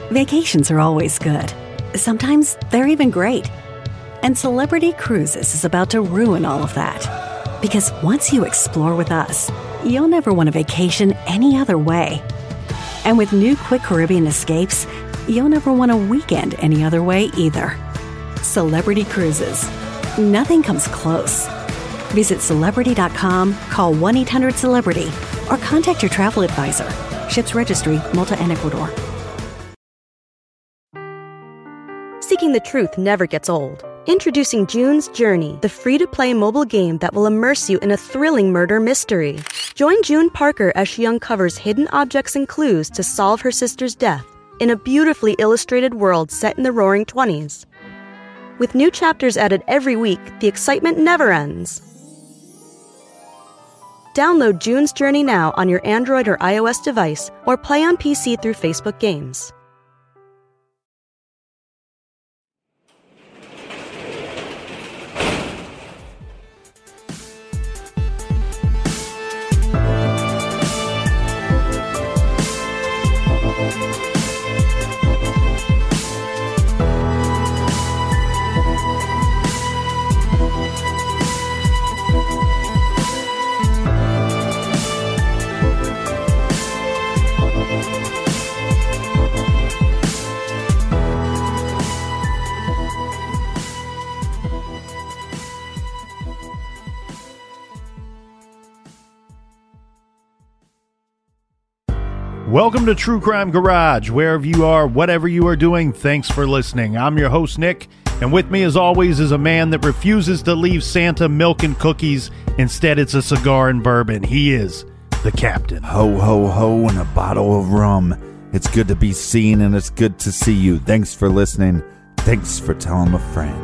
Vacations are always good. Sometimes they're even great. And Celebrity Cruises is about to ruin all of that. Because once you explore with us, you'll never want a vacation any other way. And with new Quick Caribbean Escapes, you'll never want a weekend any other way either. Celebrity Cruises. Nothing comes close. Visit Celebrity.com, call 1-800-CELEBRITY, or contact your travel advisor. Ships Registry, Malta and Ecuador. Seeking the truth never gets old. Introducing June's Journey, the free-to-play mobile game that will immerse you in a thrilling murder mystery. Join June Parker as she uncovers hidden objects and clues to solve her sister's death in a beautifully illustrated world set in the Roaring '20s. With new chapters added every week, the excitement never ends. Download June's Journey now on your Android or iOS device, or play on PC through Facebook Games. Welcome to True Crime Garage. Wherever you are, whatever you are doing, thanks for listening. I'm your host, Nick, and with me as always is a man that refuses to leave Santa milk and cookies. Instead, it's a cigar and bourbon. He is the Captain. Ho, ho, ho, and a bottle of rum. It's good to be seen, and it's good to see you. Thanks for listening. Thanks for telling a friend.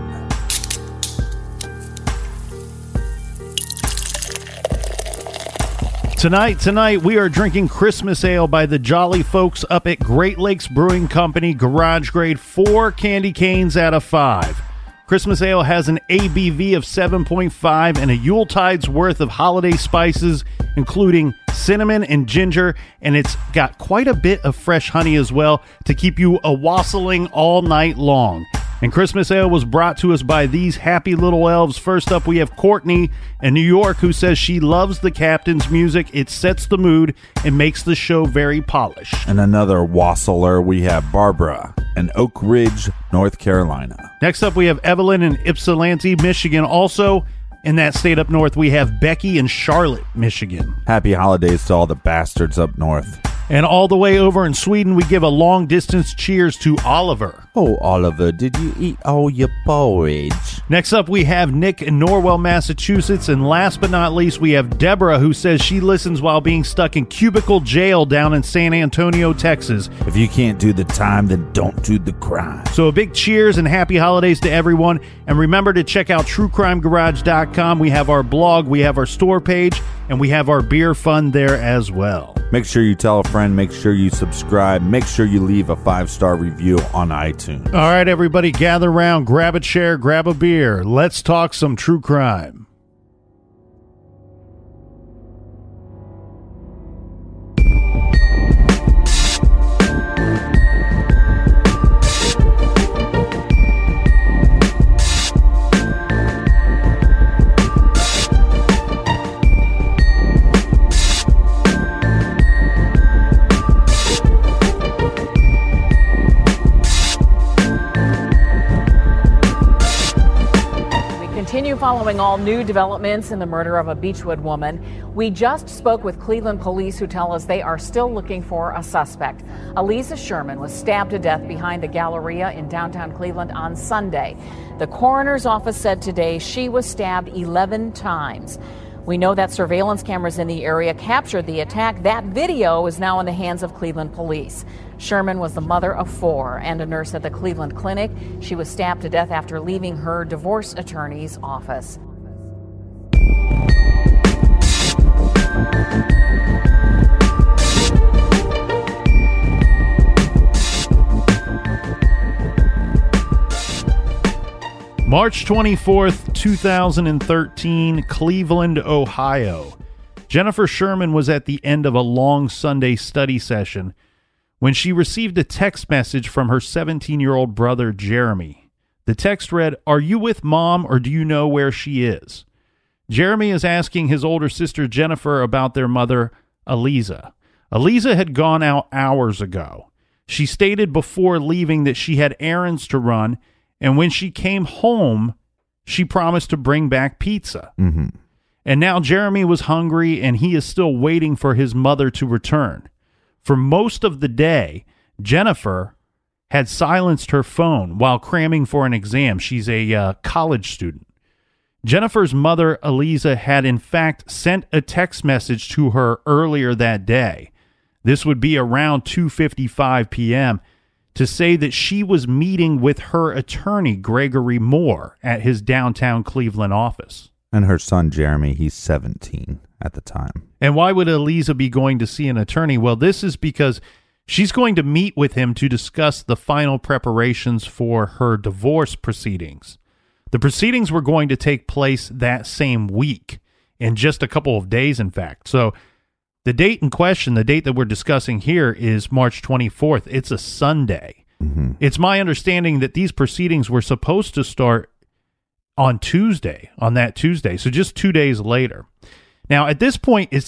Tonight, we are drinking Christmas Ale by the jolly folks up at Great Lakes Brewing Company, garage grade, 4 candy canes out of 5. Christmas Ale has an ABV of 7.5 and a Yuletide's worth of holiday spices, including cinnamon and ginger, and it's got quite a bit of fresh honey as well to keep you a-wassailing all night long. And Christmas Ale was brought to us by these happy little elves. First up, we have Courtney in New York, who says she loves the Captain's music. It sets the mood and makes the show very polished. And another wassailer, we have Barbara in Oak Ridge, North Carolina. Next up, we have Evelyn in Ypsilanti, Michigan. Also in that state up north, we have Becky in Charlotte, Michigan. Happy holidays to all the bastards up north. And all the way over in Sweden, we give a long-distance cheers to Oliver. Oh, Oliver, did you eat all your porridge? Next up, we have Nick in Norwell, Massachusetts. And last but not least, we have Deborah, who says she listens while being stuck in cubicle jail down in San Antonio, Texas. If you can't do the time, then don't do the crime. So a big cheers and happy holidays to everyone. And remember to check out TrueCrimeGarage.com. We have our blog, we have our store page, and we have our beer fund there as well. Make sure you tell a friend, make sure you subscribe, make sure you leave a 5-star review on iTunes. All right, everybody, gather around, grab a chair, grab a beer. Let's talk some true crime. Continue following all new developments in the murder of a Beechwood woman. We just spoke with Cleveland police, who tell us they are still looking for a suspect. Elisa Sherman was stabbed to death behind the Galleria in downtown Cleveland on Sunday. The coroner's office said today she was stabbed 11 times. We know that surveillance cameras in the area captured the attack. That video is now in the hands of Cleveland police. Sherman was the mother of 4 and a nurse at the Cleveland Clinic. She was stabbed to death after leaving her divorce attorney's office. March 24th, 2013, Cleveland, Ohio. Jennifer Sherman was at the end of a long Sunday study session when she received a text message from her 17-year-old brother, Jeremy. The text read, "Are you with Mom, or do you know where she is?" Jeremy is asking his older sister, Jennifer, about their mother, Eliza. Eliza had gone out hours ago. She stated before leaving that she had errands to run, and when she came home, she promised to bring back pizza. Mm-hmm. And now Jeremy was hungry, and he is still waiting for his mother to return. For most of the day, Jennifer had silenced her phone while cramming for an exam. She's a college student. Jennifer's mother, Eliza, had in fact sent a text message to her earlier that day. This would be around 2:55 p.m. to say that she was meeting with her attorney, Gregory Moore, at his downtown Cleveland office. And her son, Jeremy, he's 17 at the time. And why would Eliza be going to see an attorney? Well, this is because she's going to meet with him to discuss the final preparations for her divorce proceedings. The proceedings were going to take place that same week, in just a couple of days, in fact. So the date in question, the date that we're discussing here, is March 24th. It's a Sunday. Mm-hmm. It's my understanding that these proceedings were supposed to start on that Tuesday, so just 2 days later. Now, at this point, it's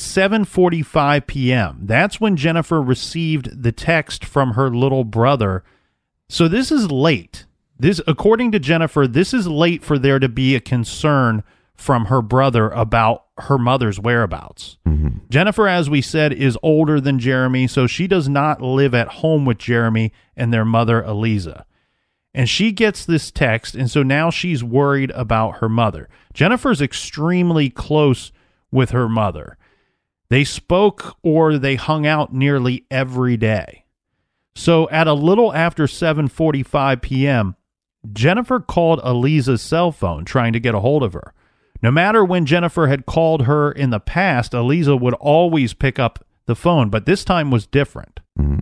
7:45 p.m. That's when Jennifer received the text from her little brother. So this is late. According to Jennifer, this is late for there to be a concern from her brother about her mother's whereabouts. Mm-hmm. Jennifer, as we said, is older than Jeremy, so she does not live at home with Jeremy and their mother, Eliza. And she gets this text, and so now she's worried about her mother. Jennifer's extremely close with her mother. They spoke or they hung out nearly every day. So at a little after 7:45 p.m., Jennifer called Eliza's cell phone trying to get a hold of her. No matter when Jennifer had called her in the past, Eliza would always pick up the phone, but this time was different.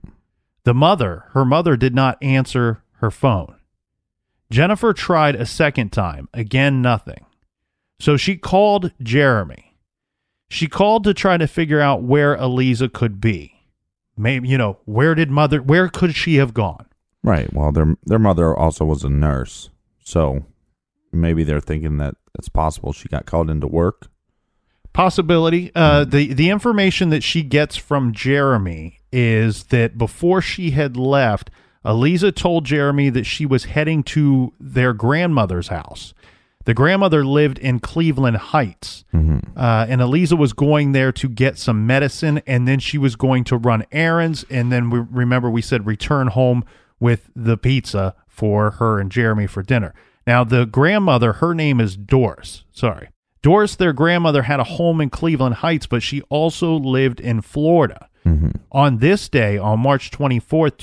Mm-hmm. Her mother did not answer her phone. Jennifer tried a second time. Again, nothing. So she called Jeremy. She called to try to figure out where Eliza could be. Maybe, where could she have gone? Right. Well, their mother also was a nurse, so maybe they're thinking that it's possible she got called into work. Possibility. The information that she gets from Jeremy is that before she had left, Eliza told Jeremy that she was heading to their grandmother's house. The grandmother lived in Cleveland Heights, and Eliza was going there to get some medicine, and then she was going to run errands, and then we said return home with the pizza for her and Jeremy for dinner. Now, the grandmother, her name is Doris. Doris, their grandmother, had a home in Cleveland Heights, but she also lived in Florida. Mm-hmm. On this day, on March 24th,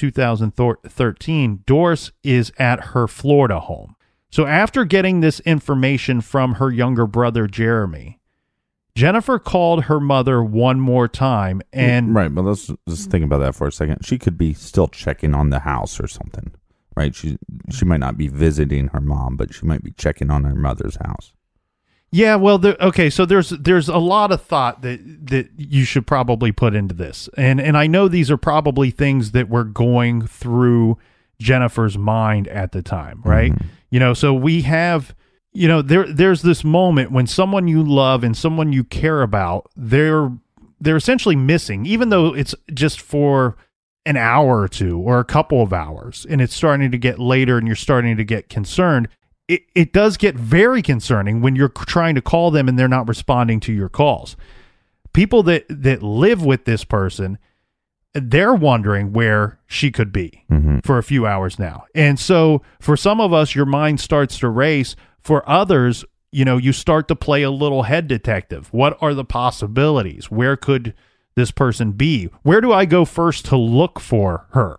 2013, Doris is at her Florida home. So after getting this information from her younger brother, Jeremy, Jennifer called her mother one more time. And right, but let's just think about that for a second. She could be still checking on the house or something, right? She might not be visiting her mom, but she might be checking on her mother's house. Yeah, well, so there's a lot of thought that you should probably put into this. And I know these are probably things that were going through Jennifer's mind at the time, right? Mm-hmm. So we have, there's this moment when someone you love and someone you care about, they're essentially missing, even though it's just for an hour or two or a couple of hours, and it's starting to get later and you're starting to get concerned. It does get very concerning when you're trying to call them and they're not responding to your calls. People that live with this person, they're wondering where she could be for a few hours now. And so for some of us, your mind starts to race. For others, you start to play a little head detective. What are the possibilities? Where could this person be? Where do I go first to look for her?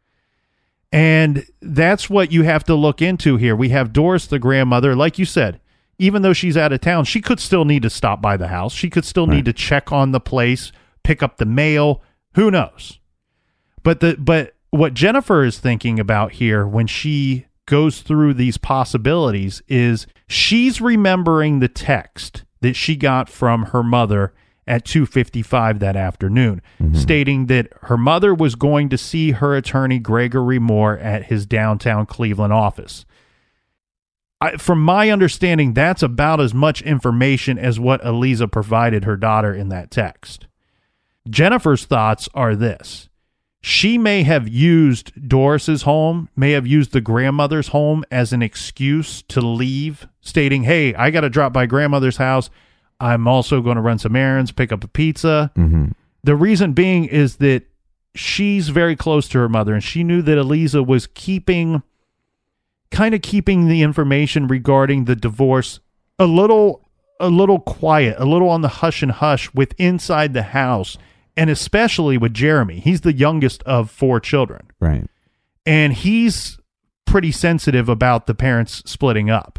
And that's what you have to look into here. We have Doris, the grandmother. Like you said, even though she's out of town, she could still need to stop by the house. She could still need to check on the place, pick up the mail. Who knows? But what Jennifer is thinking about here when she goes through these possibilities is she's remembering the text that she got from her mother at 2:55 that afternoon, stating that her mother was going to see her attorney, Gregory Moore, at his downtown Cleveland office. From my understanding, that's about as much information as what Eliza provided her daughter in that text. Jennifer's thoughts are this. She may have used Doris's home, may have used the grandmother's home as an excuse to leave, stating, hey, I got to drop by grandmother's house. I'm also going to run some errands, pick up a pizza. The reason being is that she's very close to her mother, and she knew that Eliza was keeping the information regarding the divorce a little quiet, a little on the hush and hush with inside the house, and especially with Jeremy. He's the youngest of 4 children. Right. And he's pretty sensitive about the parents splitting up.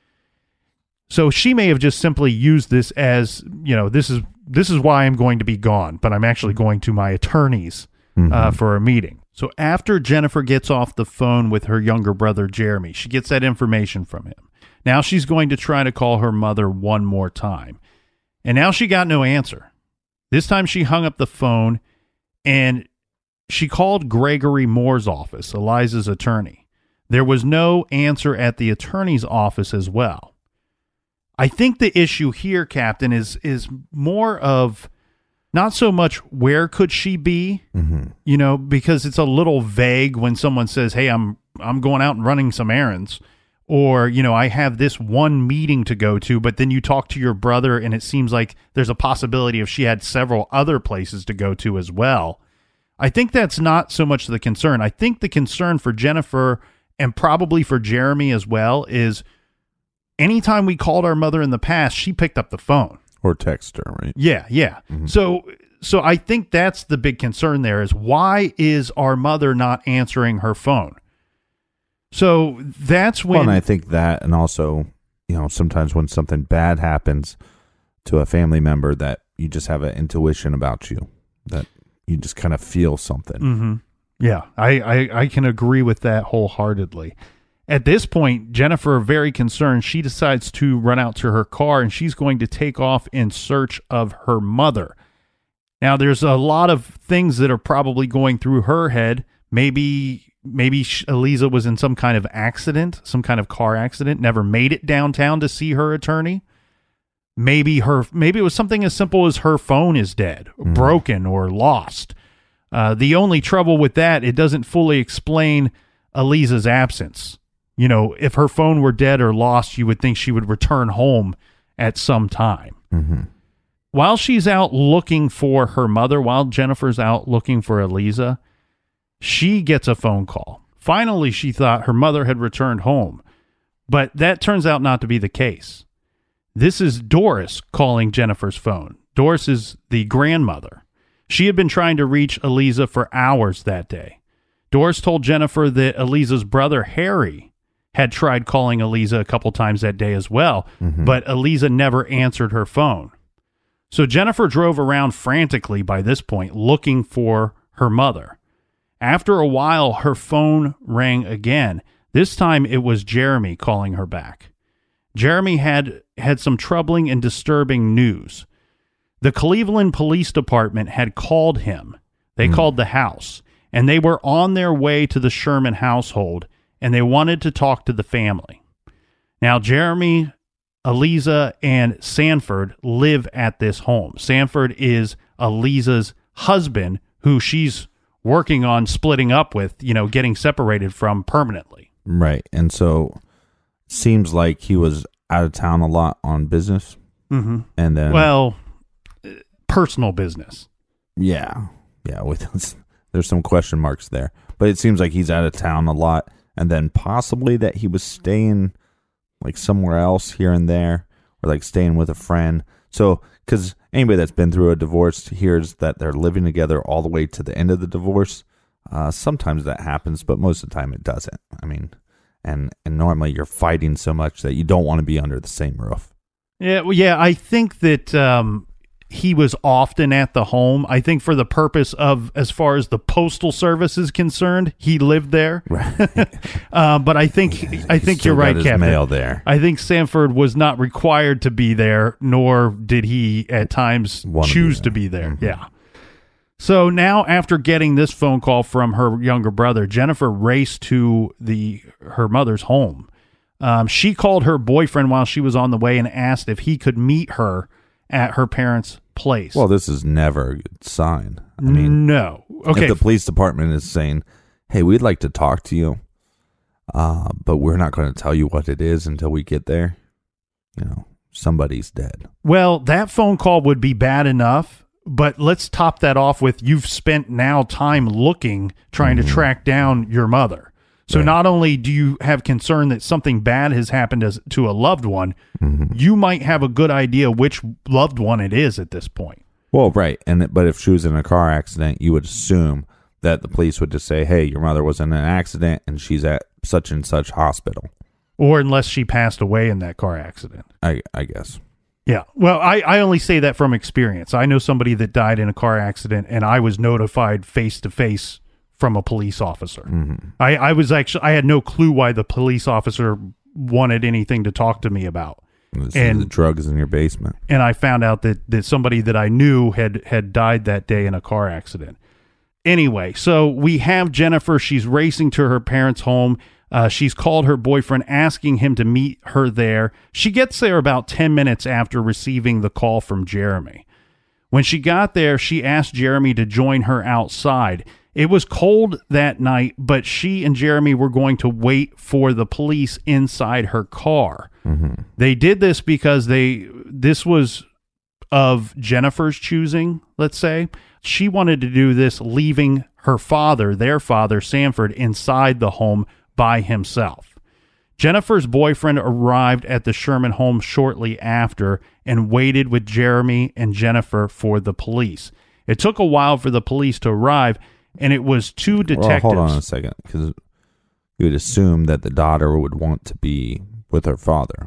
So she may have just simply used this as, this is why I'm going to be gone, but I'm actually going to my attorney's for a meeting. So after Jennifer gets off the phone with her younger brother, Jeremy, she gets that information from him. Now she's going to try to call her mother one more time. And now she got no answer. This time she hung up the phone and she called Gregory Moore's office, Eliza's attorney. There was no answer at the attorney's office as well. I think the issue here, Captain, is more of not so much where could she be, because it's a little vague when someone says, hey, I'm going out and running some errands, or, I have this one meeting to go to, but then you talk to your brother and it seems like there's a possibility if she had several other places to go to as well. I think that's not so much the concern. I think the concern for Jennifer and probably for Jeremy as well is anytime we called our mother in the past, she picked up the phone. Or text her, right? Yeah. So I think that's the big concern there is why is our mother not answering her phone? So that's when... Well, and I think that, and also, sometimes when something bad happens to a family member that you just have an intuition about you, that you just kind of feel something. Yeah, I can agree with that wholeheartedly. At this point, Jennifer, very concerned, she decides to run out to her car and she's going to take off in search of her mother. Now, there's a lot of things that are probably going through her head. Maybe Eliza was in some kind of accident, some kind of car accident, never made it downtown to see her attorney. Maybe it was something as simple as her phone is dead, broken, or lost. The only trouble with that, it doesn't fully explain Eliza's absence. If her phone were dead or lost, you would think she would return home at some time. While she's out looking for her mother, while Jennifer's out looking for Eliza, she gets a phone call. Finally, she thought her mother had returned home, but that turns out not to be the case. This is Doris calling Jennifer's phone. Doris is the grandmother. She had been trying to reach Eliza for hours that day. Doris told Jennifer that Eliza's brother, Harry, had tried calling Eliza a couple times that day as well, but Eliza never answered her phone. So Jennifer drove around frantically by this point, looking for her mother. After a while, her phone rang again. This time it was Jeremy calling her back. Jeremy had some troubling and disturbing news. The Cleveland Police Department had called him. They called the house, and they were on their way to the Sherman household, and they wanted to talk to the family. Now, Jeremy, Eliza, and Sanford live at this home. Sanford is Eliza's husband, who she's working on splitting up with, getting separated from permanently. Right. And so seems like he was out of town a lot on business. And then... Well, personal business. Yeah. There's some question marks there. But it seems like he's out of town a lot. And then possibly that he was staying like somewhere else here and there, or like staying with a friend. So, because anybody that's been through a divorce hears that they're living together all the way to the end of the divorce. Sometimes that happens, but most of the time it doesn't. I mean, and normally you're fighting so much that you don't want to be under the same roof. Yeah, I think that he was often at the home. I think for the purpose of, as far as the postal service is concerned, he lived there. Right. But I think you're right, his Kevin. mail there. I think Sanford was not required to be there, nor did he at times choose to be there. Mm-hmm. Yeah. So now, after getting this phone call from her younger brother, Jennifer raced to her mother's home. She called her boyfriend while she was on the way and asked if he could meet her at her parents' place. Well, this is never a good sign. I mean, no. Okay. If the police department is saying, hey, we'd like to talk to you, but we're not going to tell you what it is until we get there, somebody's dead. Well, that phone call would be bad enough, but let's top that off with you've spent now time trying to track down your mother. So not only do you have concern that something bad has happened to a loved one, you might have a good idea which loved one it is at this point. Well, right. But if she was in a car accident, you would assume that the police would just say, hey, your mother was in an accident and she's at such and such hospital. Or unless she passed away in that car accident. I guess. Yeah. Well, I only say that from experience. I know somebody that died in a car accident, and I was notified face-to-face from a police officer. I had no clue why the police officer wanted anything to talk to me about. And the drugs in your basement. And I found out that somebody that I knew had died that day in a car accident. Anyway, so we have Jennifer. She's racing to her parents' home. She's called her boyfriend, asking him to meet her there. She gets there about 10 minutes after receiving the call from Jeremy. When she got there, she asked Jeremy to join her outside. It was cold that night, but she and Jeremy were going to wait for the police inside her car. They did this because this was of Jennifer's choosing, let's say. She wanted to do this leaving her father, their father, Sanford, inside the home by himself. Jennifer's boyfriend arrived at the Sherman home shortly after and waited with Jeremy and Jennifer for the police. It took a while for the police to arrive, and it was two detectives. Well, hold on a second, because you would assume that the daughter would want to be with her father.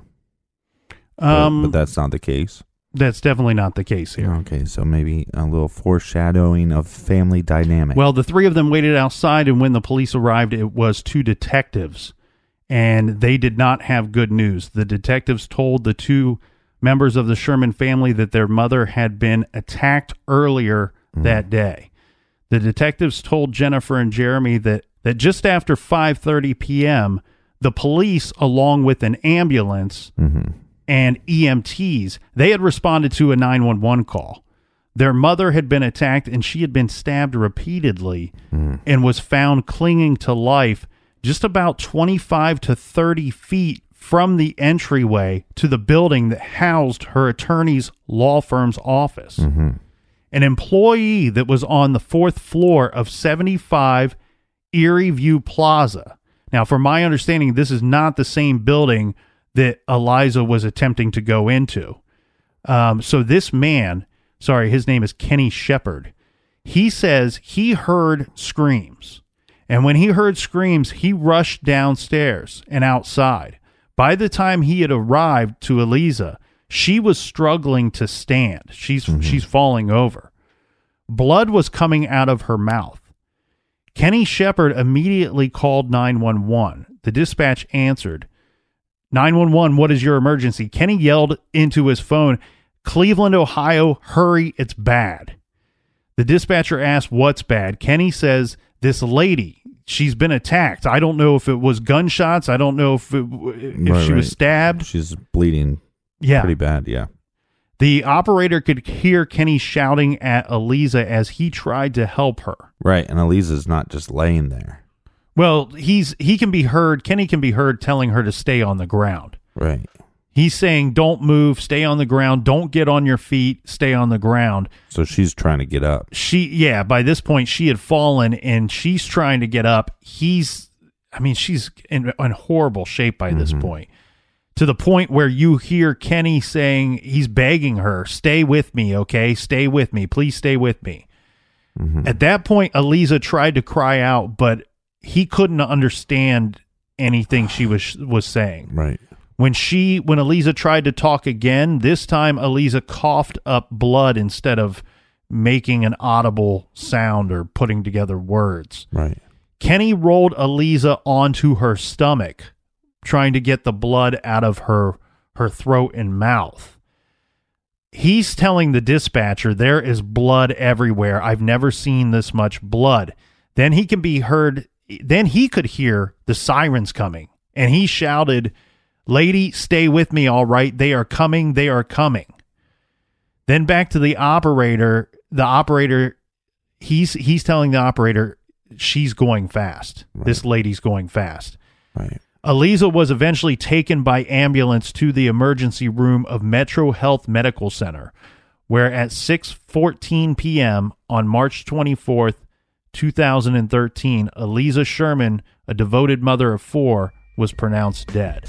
But that's not the case. That's definitely not the case here. Okay, so maybe a little foreshadowing of family dynamic. Well, the three of them waited outside, and when the police arrived, it was two detectives, and they did not have good news. The detectives told the two members of the Sherman family that their mother had been attacked earlier that day. The detectives told Jennifer and Jeremy that just after 5:30 p.m., the police, along with an ambulance and EMTs, they had responded to a 911 call. Their mother had been attacked, and she had been stabbed repeatedly and was found clinging to life just about 25 to 30 feet from the entryway to the building that housed her attorney's law firm's office. An employee that was on the fourth floor of 75 Erie View Plaza. Now, from my understanding, this is not the same building that Eliza was attempting to go into. So this man, his name is Kenny Shepard. He says he heard screams. And when he heard screams, he rushed downstairs and outside. By the time he had arrived to Eliza, she was struggling to stand. She's falling over. Blood was coming out of her mouth. Kenny Shepard immediately called 911. The dispatch answered. 911, what is your emergency? Kenny yelled into his phone, Cleveland, Ohio, hurry, it's bad. The dispatcher asked, what's bad? Kenny says, this lady, she's been attacked. I don't know if it was gunshots. I don't know if she was stabbed. She's bleeding pretty bad, yeah. The operator could hear Kenny shouting at Eliza as he tried to help her. Right, and Eliza's not just laying there. Well, Kenny can be heard telling her to stay on the ground. Right. He's saying, don't move, stay on the ground, don't get on your feet, stay on the ground. So she's trying to get up. By this point, she had fallen, and she's trying to get up. She's in horrible shape by this point. To the point where you hear Kenny saying, he's begging her, stay with me, okay? Stay with me. Please stay with me. At that point, Eliza tried to cry out, but he couldn't understand anything she was saying. Right. When Eliza tried to talk again, this time Eliza coughed up blood instead of making an audible sound or putting together words. Right. Kenny rolled Eliza onto her stomach, trying to get the blood out of her throat and mouth. He's telling the dispatcher, there is blood everywhere. I've never seen this much blood. Then he could hear the sirens coming, and he shouted, "Lady, stay with me, all right? They are coming, they are coming." Then back to the operator. The operator, he's telling the operator, she's going fast. Right. This lady's going fast. Right. Eliza was eventually taken by ambulance to the emergency room of Metro Health Medical Center, where at 6:14 p.m. on March 24th, 2013, Eliza Sherman, a devoted mother of 4, was pronounced dead.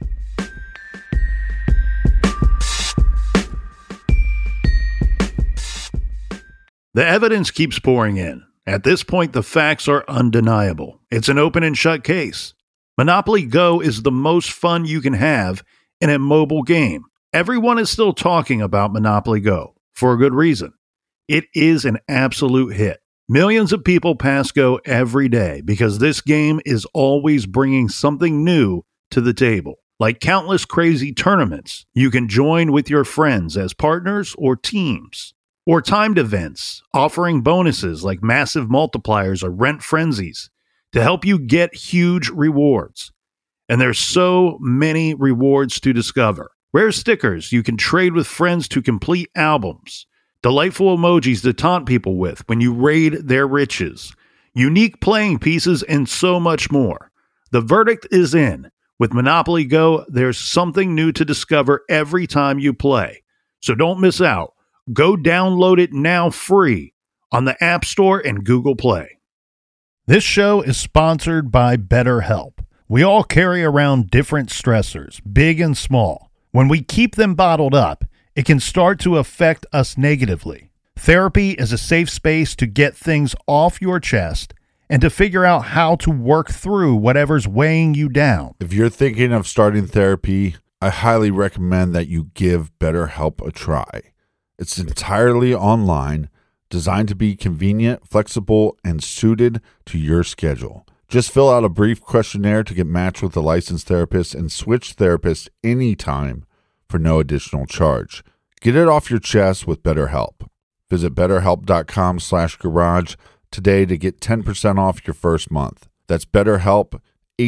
The evidence keeps pouring in. At this point, the facts are undeniable. It's an open and shut case. Monopoly Go is the most fun you can have in a mobile game. Everyone is still talking about Monopoly Go, for a good reason. It is an absolute hit. Millions of people pass Go every day because this game is always bringing something new to the table. Like countless crazy tournaments you can join with your friends as partners or teams. Or timed events offering bonuses like massive multipliers or rent frenzies to help you get huge rewards. And there's so many rewards to discover. Rare stickers you can trade with friends to complete albums. Delightful emojis to taunt people with when you raid their riches. Unique playing pieces and so much more. The verdict is in. With Monopoly Go, there's something new to discover every time you play. So don't miss out. Go download it now free on the App Store and Google Play. This show is sponsored by BetterHelp. We all carry around different stressors, big and small. When we keep them bottled up, it can start to affect us negatively. Therapy is a safe space to get things off your chest and to figure out how to work through whatever's weighing you down. If you're thinking of starting therapy, I highly recommend that you give BetterHelp a try. It's entirely online, designed to be convenient, flexible, and suited to your schedule. Just fill out a brief questionnaire to get matched with a licensed therapist and switch therapists anytime for no additional charge. Get it off your chest with BetterHelp. Visit BetterHelp.com/garage today to get 10% off your first month. That's BetterHelp,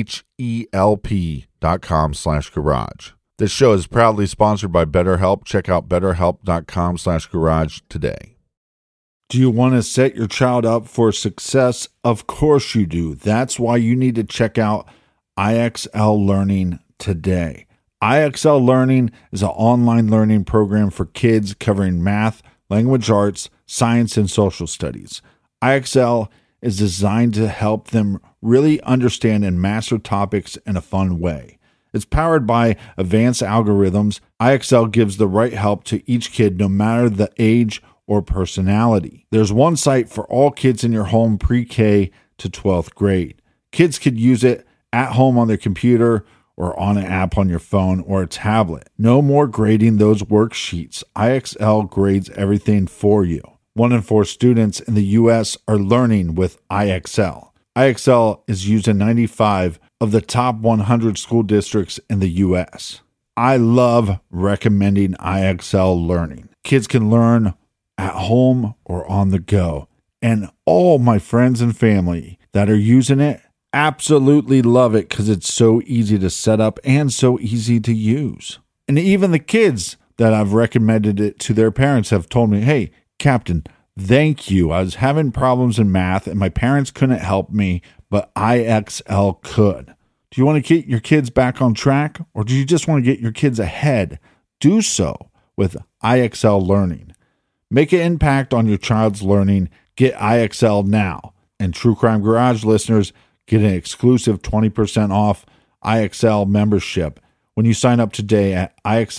HELP.com/garage. This show is proudly sponsored by BetterHelp. Check out BetterHelp.com/garage today. Do you want to set your child up for success? Of course you do. That's why you need to check out IXL Learning today. IXL Learning is an online learning program for kids covering math, language arts, science, and social studies. IXL is designed to help them really understand and master topics in a fun way. It's powered by advanced algorithms. IXL gives the right help to each kid, no matter the age or personality. There's one site for all kids in your home pre-K to 12th grade. Kids could use it at home on their computer or on an app on your phone or a tablet. No more grading those worksheets. IXL grades everything for you. 1 in 4 students in the U.S. are learning with IXL. IXL is used in 95 of the top 100 school districts in the U.S. I love recommending IXL Learning. Kids can learn at home or on the go. And all my friends and family that are using it absolutely love it because it's so easy to set up and so easy to use. And even the kids that I've recommended it to their parents have told me, hey, Captain, thank you. I was having problems in math and my parents couldn't help me, but IXL could. Do you want to get your kids back on track, or do you just want to get your kids ahead? Do so with IXL Learning. Make an impact on your child's learning. Get IXL now. And True Crime Garage listeners get an exclusive 20% off IXL membership when you sign up today at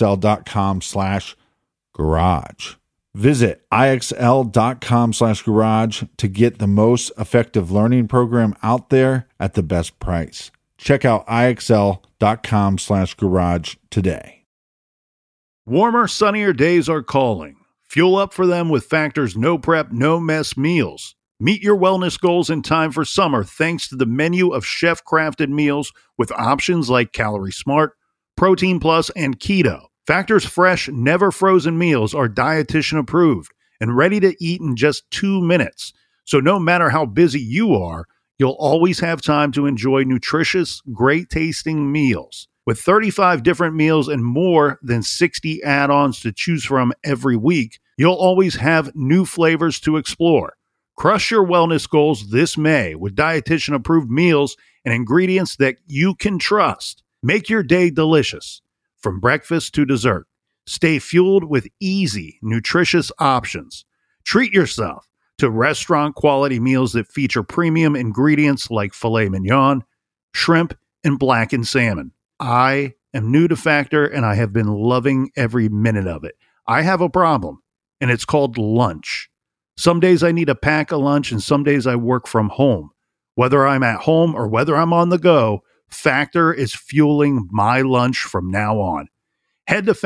IXL.com/garage. Visit IXL.com/garage to get the most effective learning program out there at the best price. Check out IXL betterhelp.com/garage today. Warmer, sunnier days are calling. Fuel up for them with Factor's no prep, no mess meals. Meet your wellness goals in time for summer thanks to the menu of chef-crafted meals with options like Calorie Smart, Protein Plus, and Keto. Factor's fresh, never frozen meals are dietitian approved and ready to eat in just 2 minutes. So no matter how busy you are, you'll always have time to enjoy nutritious, great-tasting meals. With 35 different meals and more than 60 add-ons to choose from every week, you'll always have new flavors to explore. Crush your wellness goals this May with dietitian-approved meals and ingredients that you can trust. Make your day delicious, from breakfast to dessert. Stay fueled with easy, nutritious options. Treat yourself to restaurant-quality meals that feature premium ingredients like filet mignon, shrimp, and blackened salmon. I am new to Factor, and I have been loving every minute of it. I have a problem, and it's called lunch. Some days I need to pack a lunch, and some days I work from home. Whether I'm at home or whether I'm on the go, Factor is fueling my lunch from now on. Head to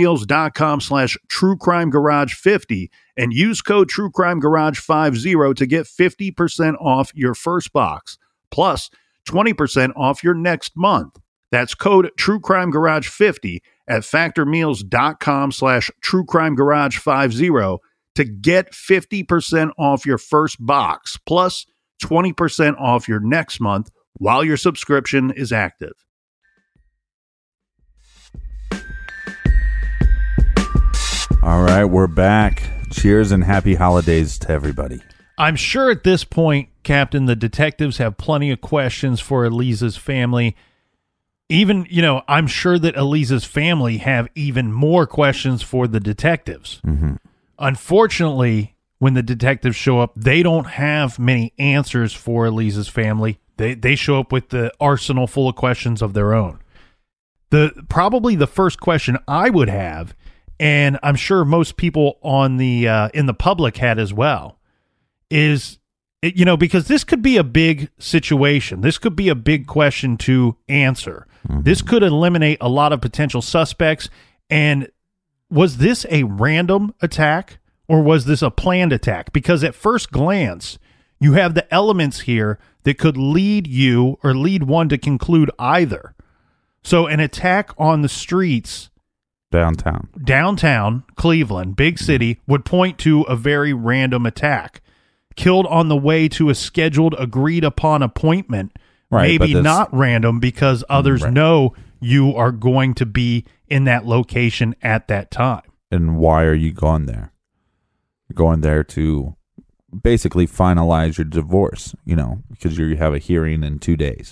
factormeals.com/truecrimegarage50 and use code truecrimegarage50 to get 50% off your first box, plus 20% off your next month. That's code truecrimegarage50 at factormeals.com/truecrimegarage50 to get 50% off your first box, plus 20% off your next month while your subscription is active. All right, we're back. Cheers and happy holidays to everybody. I'm sure at this point, Captain, the detectives have plenty of questions for Eliza's family. Even, I'm sure that Eliza's family have even more questions for the detectives. Mm-hmm. Unfortunately, when the detectives show up, they don't have many answers for Eliza's family. They show up with the arsenal full of questions of their own. Probably the first question I would have, and I'm sure most people on the in the public had as well, is, because this could be a big situation. This could be a big question to answer. Mm-hmm. This could eliminate a lot of potential suspects. And was this a random attack or was this a planned attack? Because at first glance, you have the elements here that could lead you or lead one to conclude either. So an attack on the streets downtown Cleveland, big city, would point to a very random attack. Killed on the way to a scheduled, agreed upon appointment, right, maybe not random because others know you are going to be in that location at that time. And why are you going there? You're going there to basically finalize your divorce, because you have a hearing in 2 days.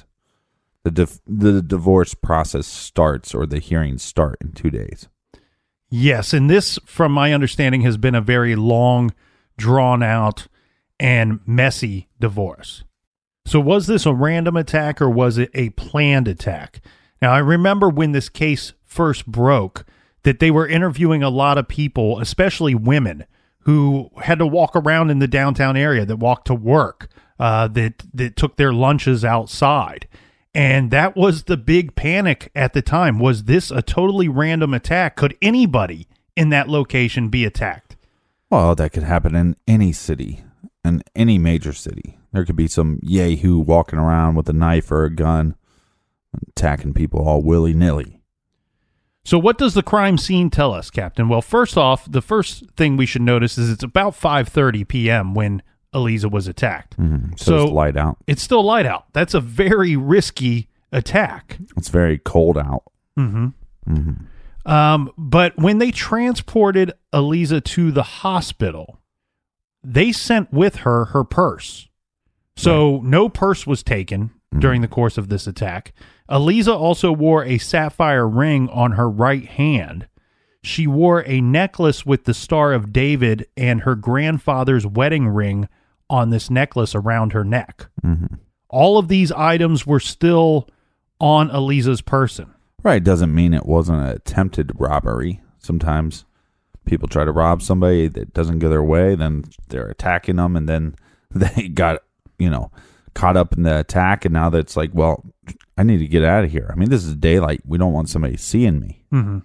The divorce process starts, or the hearings start, in 2 days. Yes, and this, from my understanding, has been a very long, drawn-out, and messy divorce. So was this a random attack or was it a planned attack? Now, I remember when this case first broke that they were interviewing a lot of people, especially women, who had to walk around in the downtown area, that walked to work, that took their lunches outside. And that was the big panic at the time. Was this a totally random attack? Could anybody in that location be attacked? Well, that could happen in any city, in any major city. There could be some yahoo walking around with a knife or a gun, attacking people all willy-nilly. So what does the crime scene tell us, Captain? Well, first off, the first thing we should notice is it's about 5:30 p.m. when Eliza was attacked. Mm-hmm. So it's light out. It's still light out. That's a very risky attack. It's very cold out. Mm-hmm. Mm-hmm. But when they transported Eliza to the hospital, they sent with her purse. So no purse was taken during the course of this attack. Eliza also wore a sapphire ring on her right hand. She wore a necklace with the Star of David and her grandfather's wedding ring on this necklace around her neck. Mm-hmm. All of these items were still on Eliza's person. Right. Doesn't mean it wasn't an attempted robbery. Sometimes people try to rob somebody that doesn't go their way, then they're attacking them, and then they got, caught up in the attack, and now that's like, well, I need to get out of here. I mean, this is daylight. We don't want somebody seeing me. Mm-hmm.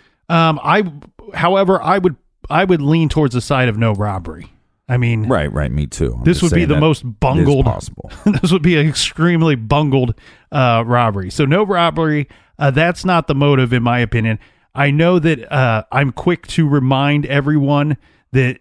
However, I would lean towards the side of no robbery. I mean, right. Me too. This would be the most bungled possible. This would be an extremely bungled robbery. So no robbery. That's not the motive, in my opinion. I know that I'm quick to remind everyone that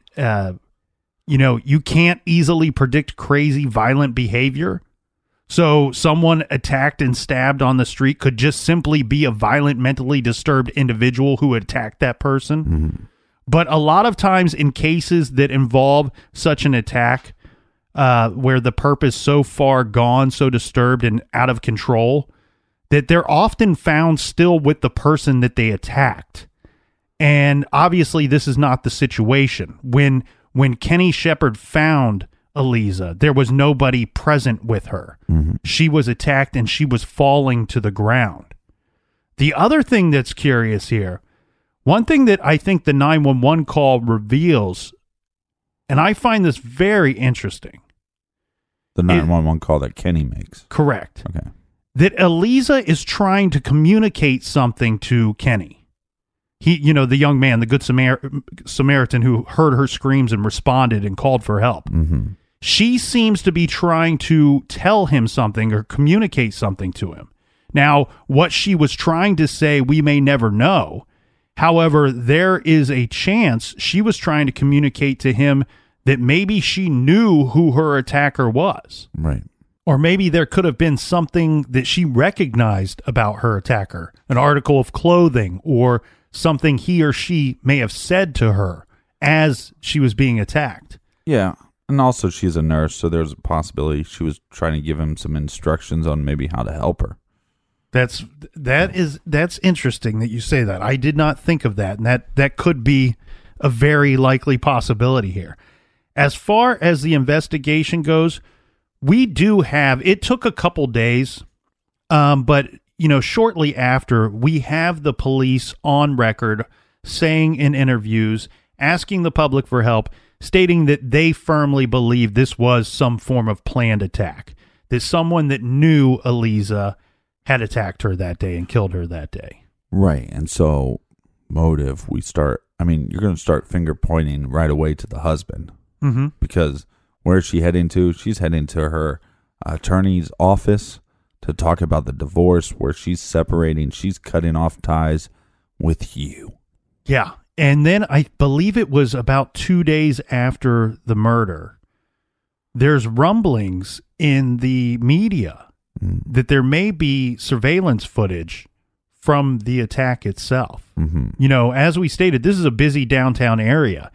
you can't easily predict crazy, violent behavior. So someone attacked and stabbed on the street could just simply be a violent, mentally disturbed individual who attacked that person. Mm-hmm. But a lot of times in cases that involve such an attack, where the purpose so far gone, so disturbed and out of control, that they're often found still with the person that they attacked. And obviously this is not the situation. When Kenny Shepard found Eliza, there was nobody present with her. Mm-hmm. She was attacked and she was falling to the ground. The other thing that's curious here, one thing that I think the 911 call reveals, and I find this very interesting. The 911 call that Kenny makes. Correct. Okay. That Eliza is trying to communicate something to Kenny. He, the young man, the good Samaritan who heard her screams and responded and called for help. Mm-hmm. She seems to be trying to tell him something or communicate something to him. Now, what she was trying to say, we may never know. However, there is a chance she was trying to communicate to him that maybe she knew who her attacker was. Right. Or maybe there could have been something that she recognized about her attacker, an article of clothing or something he or she may have said to her as she was being attacked. Yeah. And also she's a nurse, so there's a possibility she was trying to give him some instructions on maybe how to help her. That's interesting that you say that. I did not think of that, and that could be a very likely possibility here. As far as the investigation goes, we do have, it took a couple days, but shortly after, we have the police on record saying in interviews, asking the public for help, stating that they firmly believe this was some form of planned attack, that someone that knew Eliza had attacked her that day and killed her that day. Right. And so motive, you're going to start finger pointing right away to the husband. Mm-hmm. Because where is she heading to? She's heading to her attorney's office to talk about the divorce, where she's separating. She's cutting off ties with you. Yeah. And then I believe it was about 2 days after the murder, there's rumblings in the media that there may be surveillance footage from the attack itself. Mm-hmm. As we stated, this is a busy downtown area.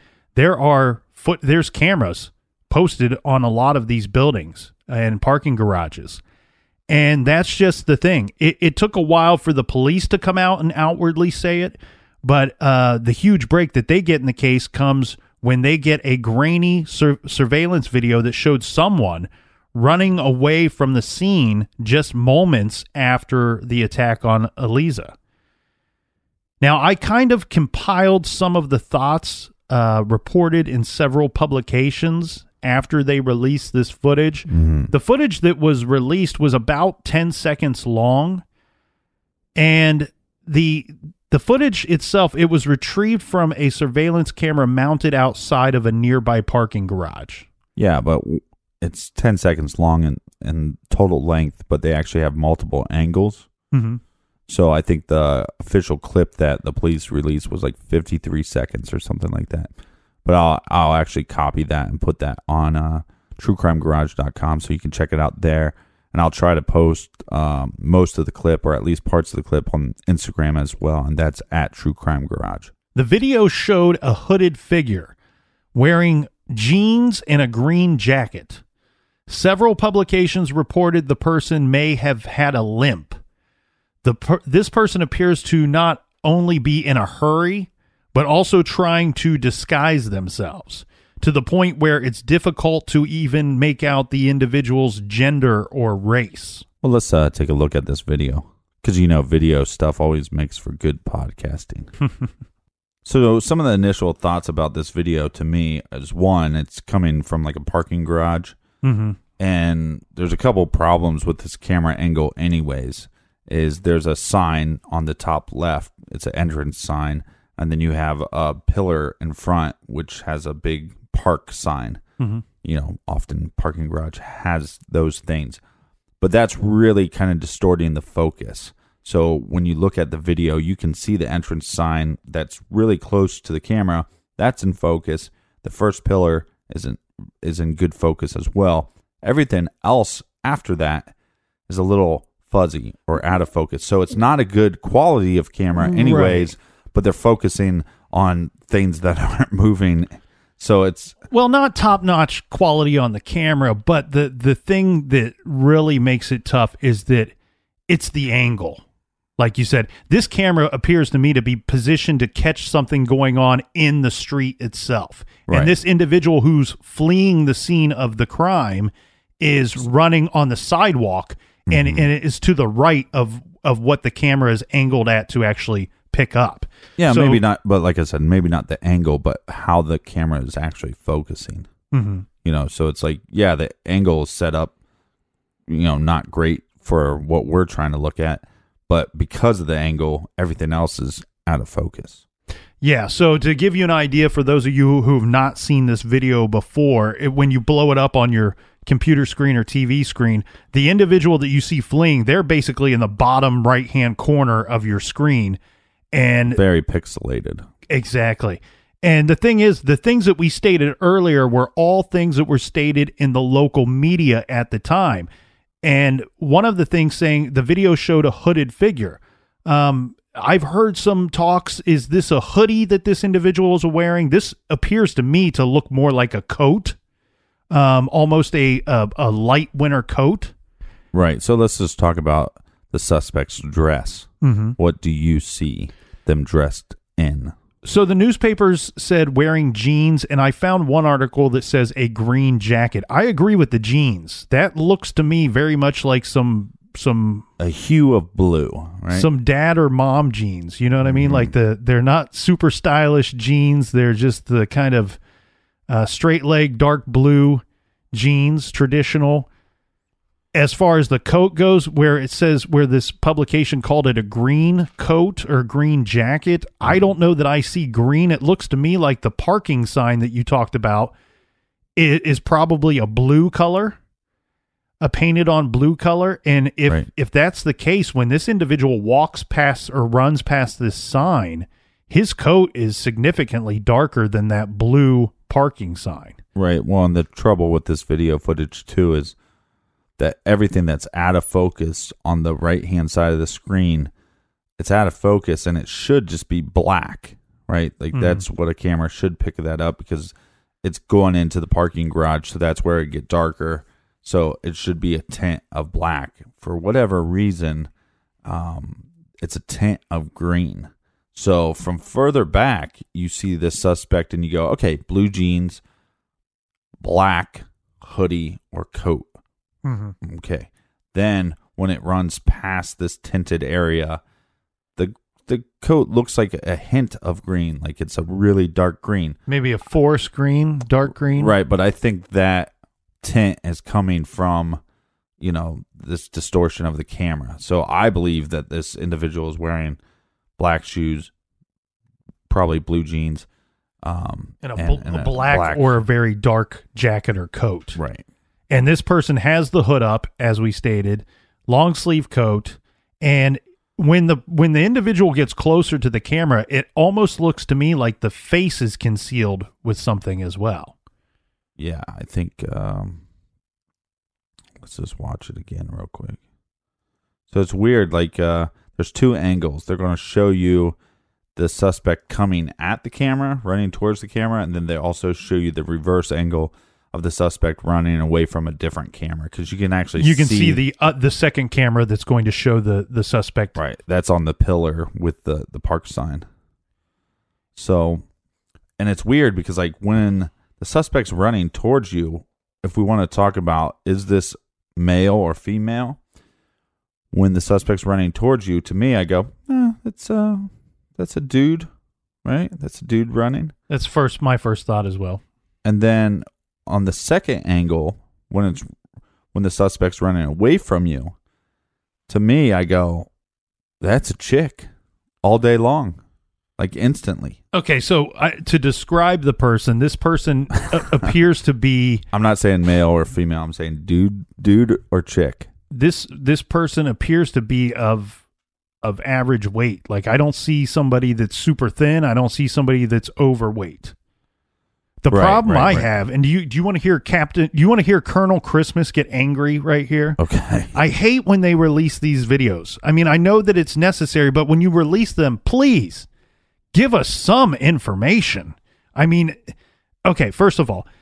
There's cameras posted on a lot of these buildings and parking garages. And that's just the thing. It took a while for the police to come out and outwardly say it, but the huge break that they get in the case comes when they get a grainy surveillance video that showed someone running away from the scene just moments after the attack on Eliza. Now, I kind of compiled some of the thoughts reported in several publications after they released this footage. Mm-hmm. The footage that was released was about 10 seconds long, and the footage itself, it was retrieved from a surveillance camera mounted outside of a nearby parking garage. Yeah, but it's 10 seconds long in total length, but they actually have multiple angles. Mm-hmm. So I think the official clip that the police released was like 53 seconds or something like that. But I'll actually copy that and put that on truecrimegarage.com so you can check it out there. And I'll try to post most of the clip, or at least parts of the clip, on Instagram as well, and that's at True Crime Garage. The video showed a hooded figure wearing jeans and a green jacket. Several publications reported the person may have had a limp. This person appears to not only be in a hurry, but also trying to disguise themselves, to the point where it's difficult to even make out the individual's gender or race. Well, let's take a look at this video, because video stuff always makes for good podcasting. So some of the initial thoughts about this video to me is, one, it's coming from like a parking garage. Mm-hmm. And there's a couple problems with this camera angle anyways. Is there's a sign on the top left. It's an entrance sign. And then you have a pillar in front, which has a big park sign. Mm-hmm. You know, often parking garage has those things. But that's really kind of distorting the focus. So when you look at the video, you can see the entrance sign that's really close to the camera. That's in focus. The first pillar is in good focus as well. Everything else after that is a little fuzzy or out of focus. So it's not a good quality of camera anyways, but they're focusing on things that aren't moving. So it's... Well, not top-notch quality on the camera, but the thing that really makes it tough is that it's the angle. Like you said, this camera appears to me to be positioned to catch something going on in the street itself. Right. And this individual who's fleeing the scene of the crime is running on the sidewalk, and it is to the right of what the camera is angled at to actually pick up. Yeah, so, maybe not, but like I said, maybe not the angle, but how the camera is actually focusing. Mm-hmm. You know, so it's like, yeah, the angle is set up, you know, not great for what we're trying to look at, but because of the angle, everything else is out of focus. Yeah, so to give you an idea for those of you who have not seen this video before, when you blow it up on your computer screen or TV screen, the individual that you see fleeing, they're basically in the bottom right-hand corner of your screen. And very pixelated. Exactly. And the thing is, the things that we stated earlier were all things that were stated in the local media at the time. And one of the things saying the video showed a hooded figure. I've heard some talks, is this a hoodie that this individual is wearing? This appears to me to look more like a coat, almost a light winter coat. Right. So let's just talk about the suspect's dress. Mm-hmm. What do you see them dressed in? So the newspapers said wearing jeans, and I found one article that says a green jacket. I agree with the jeans. That looks to me very much like a hue of blue, right? Some dad or mom jeans. You know what I mean? Like they're not super stylish jeans. They're just the kind of straight leg, dark blue jeans, traditional. As far as the coat goes, where this publication called it a green coat or green jacket, I don't know that I see green. It looks to me like the parking sign that you talked about is probably a blue color, a painted on blue color. And if that's the case, when this individual walks past or runs past this sign, his coat is significantly darker than that blue parking sign. Right. Well, and the trouble with this video footage too is that everything that's out of focus on the right-hand side of the screen, it's out of focus, and it should just be black, right? Like that's what a camera should pick that up, because it's going into the parking garage, so that's where it get darker. So it should be a tint of black. For whatever reason, it's a tint of green. So from further back, you see this suspect, and you go, okay, blue jeans, black hoodie or coat. Mm-hmm. Okay. Then when it runs past this tinted area, the coat looks like a hint of green, like it's a really dark green. Maybe a forest green, dark green. Right, but I think that tint is coming from, you know, this distortion of the camera. So I believe that this individual is wearing black shoes, probably blue jeans, and a black or a very dark jacket or coat. Right. And this person has the hood up, as we stated, long sleeve coat. And when the individual gets closer to the camera, it almost looks to me like the face is concealed with something as well. Yeah, I think, let's just watch it again real quick. So it's weird. Like, there's two angles. They're going to show you the suspect coming at the camera, running towards the camera, and then they also show you the reverse angle of the suspect running away from a different camera, because you can actually see the second camera that's going to show the suspect. Right, that's on the pillar with the park sign. So, and it's weird because like when the suspect's running towards you, if we want to talk about is this male or female, when the suspect's running towards you, to me I go, that's a dude, right? That's a dude running. That's my first thought as well. And then on the second angle, when it's when the suspect's running away from you, to me, I go, that's a chick all day long, like instantly. Okay, so to describe the person, this person appears to be... I'm not saying male or female. I'm saying dude or chick. This person appears to be of average weight. Like, I don't see somebody that's super thin. I don't see somebody that's overweight. The problem I have, and do you want to hear Colonel Christmas get angry right here? Okay. I hate when they release these videos. I mean, I know that it's necessary, but when you release them, please give us some information. I mean, okay, first of all,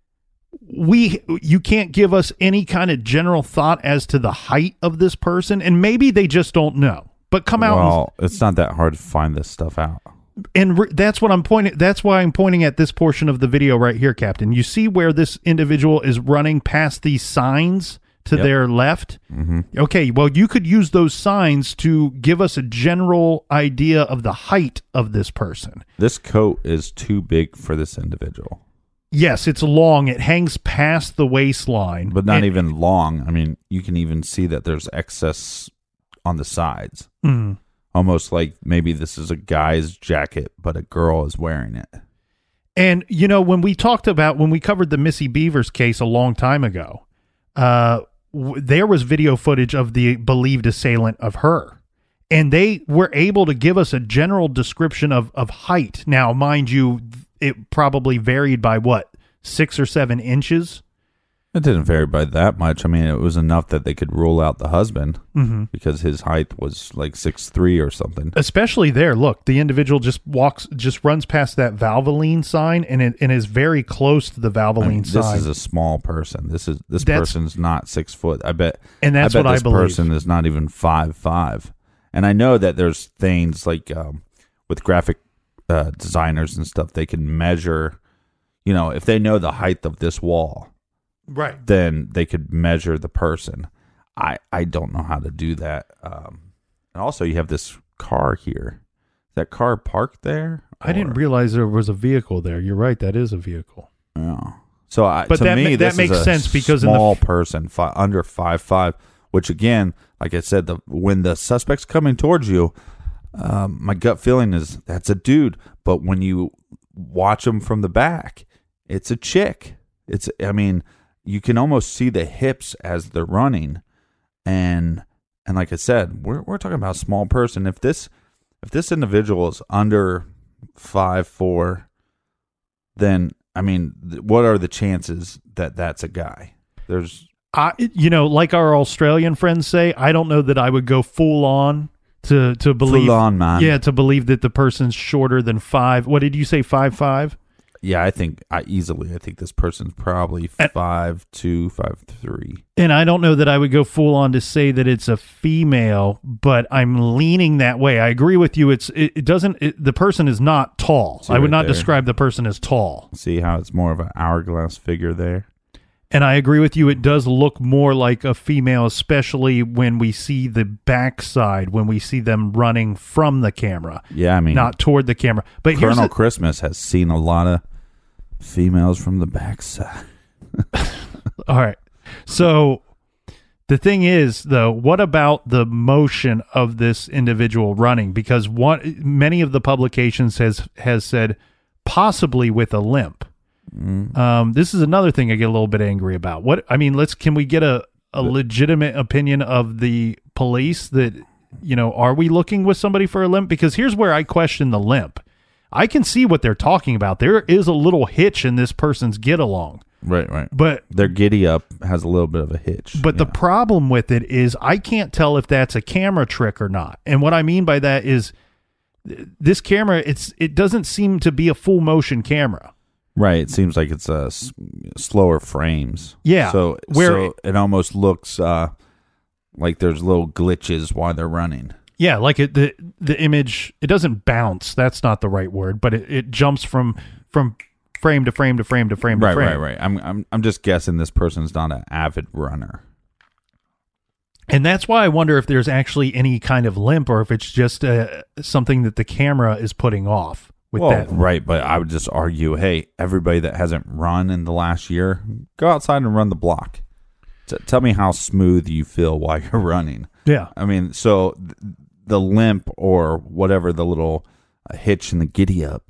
you can't give us any kind of general thought as to the height of this person, and maybe they just don't know. But come out. Well, it's not that hard to find this stuff out. And that's what I'm pointing. That's why I'm pointing at this portion of the video right here, Captain. You see where this individual is running past these signs to their left? Mm-hmm. Okay, well, you could use those signs to give us a general idea of the height of this person. This coat is too big for this individual. Yes, it's long. It hangs past the waistline. But not even long. I mean, you can even see that there's excess on the sides. Mm. Almost like maybe this is a guy's jacket, but a girl is wearing it. And, you know, when we covered the Missy Beavers case a long time ago, there was video footage of the believed assailant of her. And they were able to give us a general description of height. Now, mind you, it probably varied by 6 or 7 inches? It didn't vary by that much. I mean, it was enough that they could rule out the husband because his height was like 6'3" or something. Especially there. Look, the individual just runs past that Valvoline sign and is very close to the Valvoline sign. This is a small person. This person's not 6 foot. I bet. And that's what I believe. This person is not even 5'5". And I know that there's things like with graphic designers and stuff, they can measure, you know, if they know the height of this wall. Right. Then they could measure the person. I don't know how to do that. And also, you have this car here. Is that car parked there? I didn't realize there was a vehicle there. You're right. That is a vehicle. Yeah. So that makes sense because small person under 5'5", which again, like I said, when the suspect's coming towards you, my gut feeling is that's a dude. But when you watch him from the back, it's a chick. You can almost see the hips as they're running, and like I said, we're talking about a small person. If this individual is under 5'4", then I mean, what are the chances that that's a guy? Like our Australian friends say, I don't know that I would go full on to believe. Full on, man. Yeah, to believe that the person's shorter than 5. What did you say? 5'5"? Yeah, I think this person's probably 5'2", 5'3". And I don't know that I would go full on to say that it's a female, but I'm leaning that way. I agree with you. The person is not tall. I would not describe the person as tall. See how it's more of an hourglass figure there? And I agree with you. It does look more like a female, especially when we see the backside, when we see them running from the camera. Yeah, I mean, not toward the camera. But Colonel Christmas has seen a lot of females from the backside. All right. So the thing is, though, what about the motion of this individual running? Because many of the publications has said possibly with a limp. This is another thing I get a little bit angry about. Can we get a legitimate opinion of the police that, are we looking with somebody for a limp? Because here's where I question the limp. I can see what they're talking about. There is a little hitch in this person's get along. Right. But their giddy up has a little bit of a hitch. But the problem with it is I can't tell if that's a camera trick or not. And what I mean by that is this camera, it doesn't seem to be a full motion camera. Right. It seems like it's slower frames. Yeah. So it almost looks like there's little glitches while they're running. Yeah, like the image, it doesn't bounce. That's not the right word, but it jumps from frame to frame to frame to frame to frame. Right. I'm just guessing this person's not an avid runner. And that's why I wonder if there's actually any kind of limp or if it's just something that the camera is putting off with that. Right, but I would just argue, hey, everybody that hasn't run in the last year, go outside and run the block. Tell me how smooth you feel while you're running. Yeah. I mean, so the limp or whatever, the little hitch in the giddy up,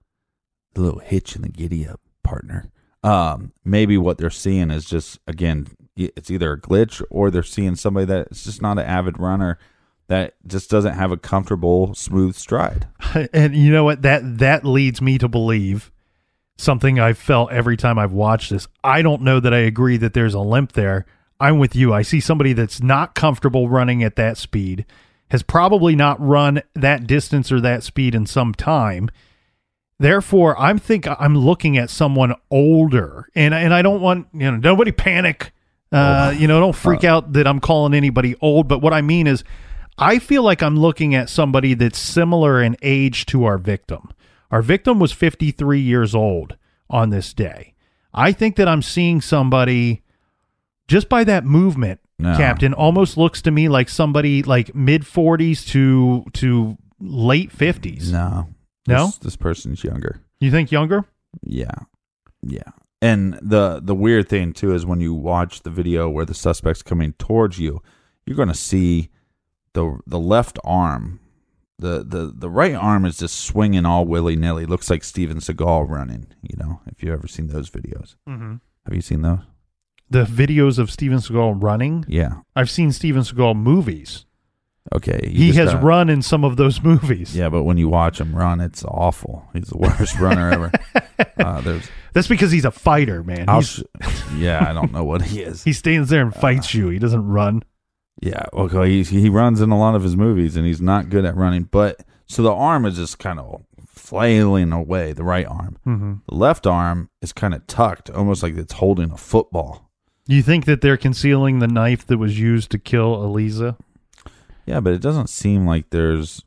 partner. Maybe what they're seeing is just, again, it's either a glitch or they're seeing somebody that's just not an avid runner that just doesn't have a comfortable, smooth stride. And you know what? That leads me to believe something I've felt every time I've watched this. I don't know that I agree that there's a limp there. I'm with you. I see somebody that's not comfortable running at that speed, has probably not run that distance or that speed in some time. Therefore, I'm looking at someone older, and I don't want, nobody panic. Don't freak out that I'm calling anybody old. But what I mean is, I feel like I'm looking at somebody that's similar in age to our victim. Our victim was 53 years old on this day. I think that I'm seeing somebody, just by that movement, Captain, almost looks to me like somebody like mid 40s to late 50s. No? This person's younger. You think younger? Yeah. And the weird thing, too, is when you watch the video where the suspect's coming towards you, you're going to see the left arm. The right arm is just swinging all willy-nilly. Looks like Steven Seagal running, if you've ever seen those videos. Mm-hmm. Have you seen those? The videos of Steven Seagal running? Yeah. I've seen Steven Seagal movies. Okay. He has run in some of those movies. Yeah, but when you watch him run, it's awful. He's the worst runner ever. That's because he's a fighter, man. I don't know what he is. He stands there and fights you. He doesn't run. Yeah, okay. He runs in a lot of his movies, and he's not good at running. But so the arm is just kind of flailing away, the right arm. Mm-hmm. The left arm is kind of tucked, almost like it's holding a football. You think that they're concealing the knife that was used to kill Eliza? Yeah, but it doesn't seem like there's,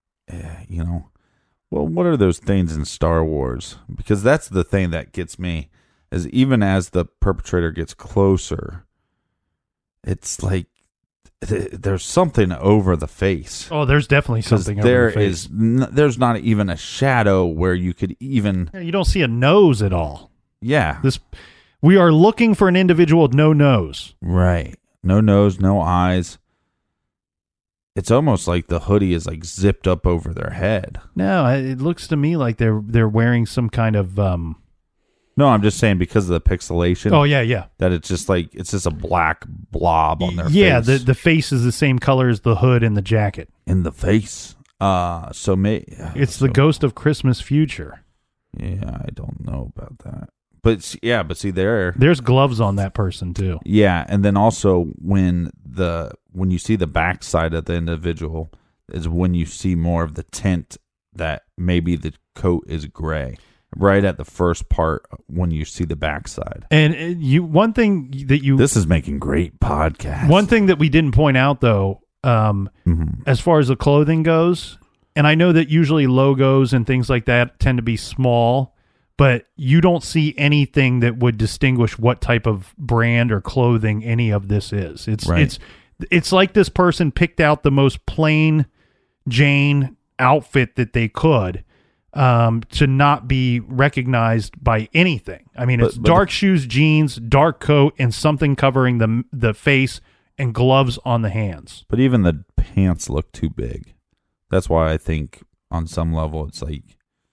well, what are those things in Star Wars? Because that's the thing that gets me, is even as the perpetrator gets closer, it's like there's something over the face. Oh, there's definitely something over the face. There's not even a shadow where you could even... Yeah, you don't see a nose at all. Yeah. We are looking for an individual with no nose. Right. No nose, no eyes. It's almost like the hoodie is like zipped up over their head. No, it looks to me like they're wearing some kind of... No, I'm just saying because of the pixelation. Oh, yeah. That it's just a black blob on their face. Yeah, the face is the same color as the hood and the jacket. In the face. It's the ghost of Christmas Future. Yeah, I don't know about that. But see there's gloves on that person too. Yeah, and then also when you see the backside of the individual is when you see more of the tint that maybe the coat is gray. Right at the first part when you see the backside. And this is making great podcasts. One thing that we didn't point out though, as far as the clothing goes, and I know that usually logos and things like that tend to be small, but you don't see anything that would distinguish what type of brand or clothing any of this is. It's like this person picked out the most plain Jane outfit that they could. To not be recognized by anything. I mean, it's dark shoes, jeans, dark coat, and something covering the face and gloves on the hands. But even the pants look too big. That's why I think on some level it's like,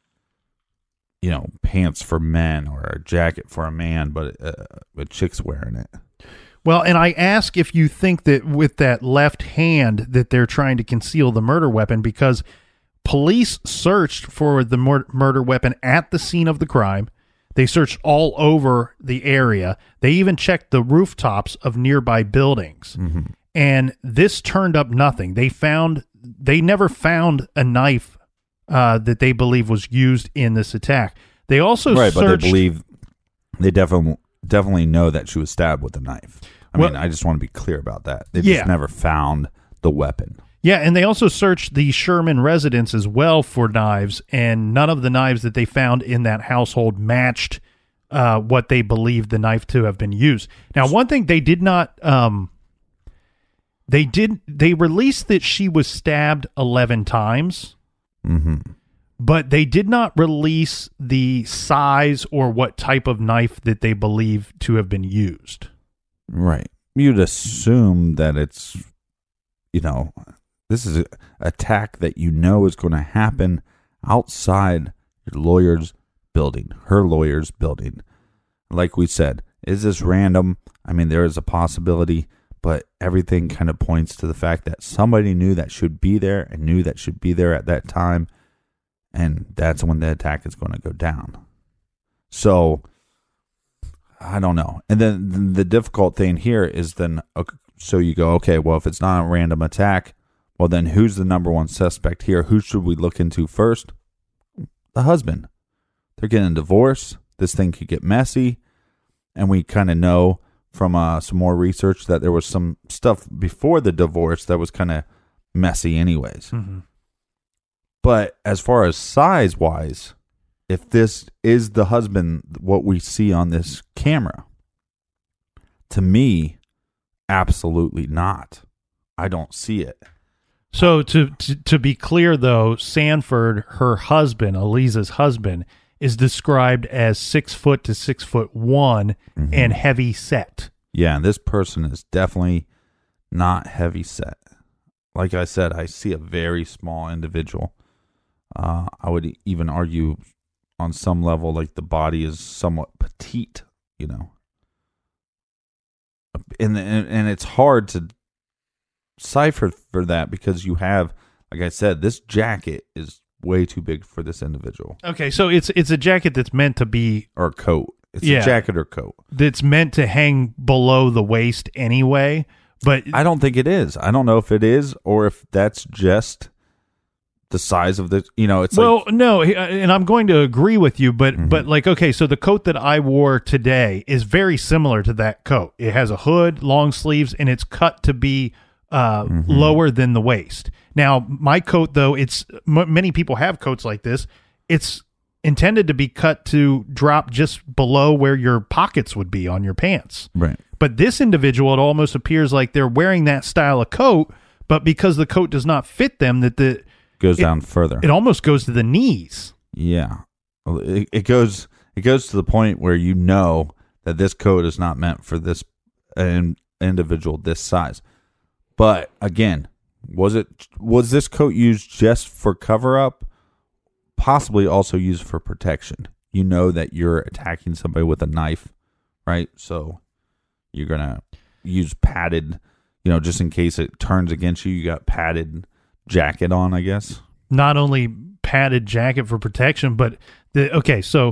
pants for men or a jacket for a man, but a chick's wearing it. Well, and I ask if you think that with that left hand that they're trying to conceal the murder weapon, because police searched for the murder weapon at the scene of the crime. They searched all over the area. They even checked the rooftops of nearby buildings. Mm-hmm. And this turned up nothing. They never found a knife that they believe was used in this attack. They also searched... But they definitely know that she was stabbed with a knife. I mean, I just want to be clear about that. They just never found the weapon. Yeah, and they also searched the Sherman residence as well for knives, and none of the knives that they found in that household matched what they believed the knife to have been used. Now, one thing they did not... They released that she was stabbed 11 times, but they did not release the size or what type of knife that they believe to have been used. Right. you'd assume that it's, this is an attack that is going to happen outside your lawyer's building, her lawyer's building. Like we said, is this random? I mean, there is a possibility, but everything kind of points to the fact that somebody knew that should be there and knew that should be there at that time, and that's when the attack is going to go down. So, I don't know. And then the difficult thing here is then, so you go, okay, well, if it's not a random attack, well, then who's the number one suspect here? Who should we look into first? The husband. They're getting a divorce. This thing could get messy. And we kind of know from some more research that there was some stuff before the divorce that was kind of messy anyways. Mm-hmm. But as far as size-wise, if this is the husband, what we see on this camera, to me, absolutely not. I don't see it. So to be clear, though, Sanford, her husband, Eliza's husband, is described as 6 foot to 6'1" mm-hmm. and heavy set. Yeah, and this person is definitely not heavy set. Like I said, I see a very small individual. I would even argue on some level, like the body is somewhat petite, and it's hard to cipher for that because you have, like I said, this jacket is way too big for this individual. Okay, so it's a jacket that's meant to be, or coat. It's a jacket or coat that's meant to hang below the waist anyway. But I don't think it is. I don't know if it is or if that's just the size of the, it's no, and I'm going to agree with you, but mm-hmm. but like, okay, so the coat that I wore today is very similar to that coat. It has a hood, long sleeves, and it's cut to be mm-hmm. lower than the waist. Now, my coat, though, many people have coats like this. It's intended to be cut to drop just below where your pockets would be on your pants. Right. But this individual, it almost appears like they're wearing that style of coat, but because the coat does not fit them, goes down further. It almost goes to the knees. Yeah. It goes to the point where you know that this coat is not meant for this individual this size. But again, was this coat used just for cover up? Possibly also used for protection. You know that you're attacking somebody with a knife, right? So you're going to use padded, just in case it turns against you, you got padded jacket on, I guess. Not only padded jacket for protection, but so